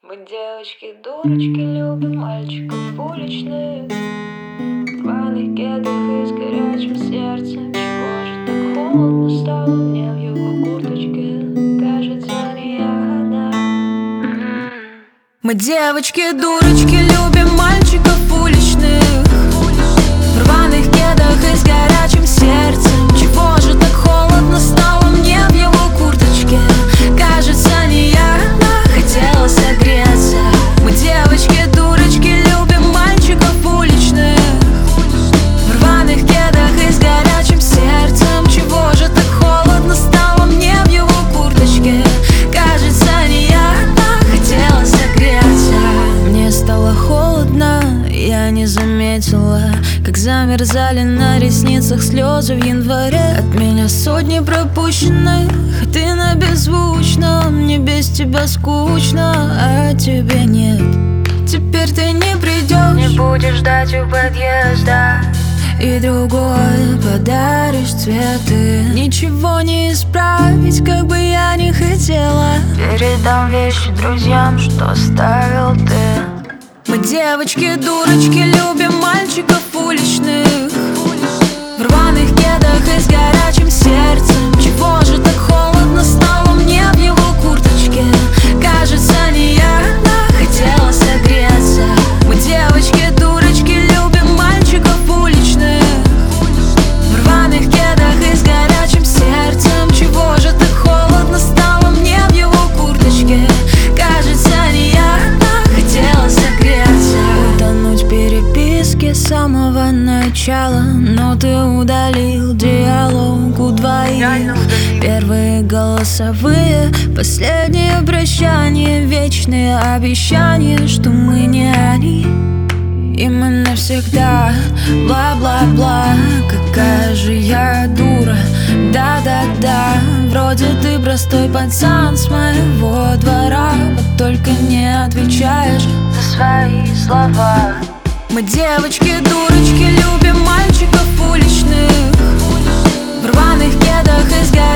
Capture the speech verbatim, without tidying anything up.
Мы девочки, дурочки, любим мальчиков уличных, в рваных кедах и с горячим сердцем. Чего же так холодно стало мне в его курточке? Кажется, не я одна. Мы девочки, дурочки, любим мальчиков уличных, в рваных кедах и с горячим сердцем. Чего же так холодно стало мне в его курточке? Кажется, не я одна хотела согреться. Мы девочки, дурочки, любим мальчиков уличных, в рваных кедах и с горячим сердцем. Чего же так холодно стало мне в его курточке? Кажется, не я одна хотела согреться. Мне стало холодно, я не заметила, как замерзали на ресницах слезы в январе. От меня сотни пропущенных, а ты на беззвучном. Мне без тебя скучно, а тебе нет. Теперь ты не придешь, не будешь ждать у подъезда, и другой подаришь цветы. Ничего не исправить, как бы я ни хотела. передам вещи друзьям, что оставил ты. Мы девочки, дурочки, любим мальчиков уличных, в рваных кедах и с горячим сердцем. Чего же так холодно стало мне в его курточке? Кажется, не я одна хотела согреться. Мы девочки, дурочки, любим мальчиков уличных, в рваных кедах и с горячим сердцем. Чего же так холодно стало мне в его курточке? Кажется, не я одна хотела согреться. Утонуть в переписке с самого начала, но ты удалил диалог у двоих. Первые голосовые, последние прощания, вечные обещания, что мы не они, и мы навсегда. Бла-бла-бла, какая же я дура. Да-да-да, вроде ты простой пацан с моего двора, вот только не отвечаешь За свои слова. Мы девочки, дурочки, любим мальчиков уличных, в рваных кедах и с горячим